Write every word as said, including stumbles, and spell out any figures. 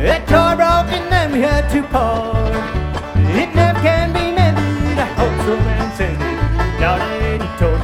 A toy broke and then we had to part. It never can be mended, I hope so man said it. Darling, you told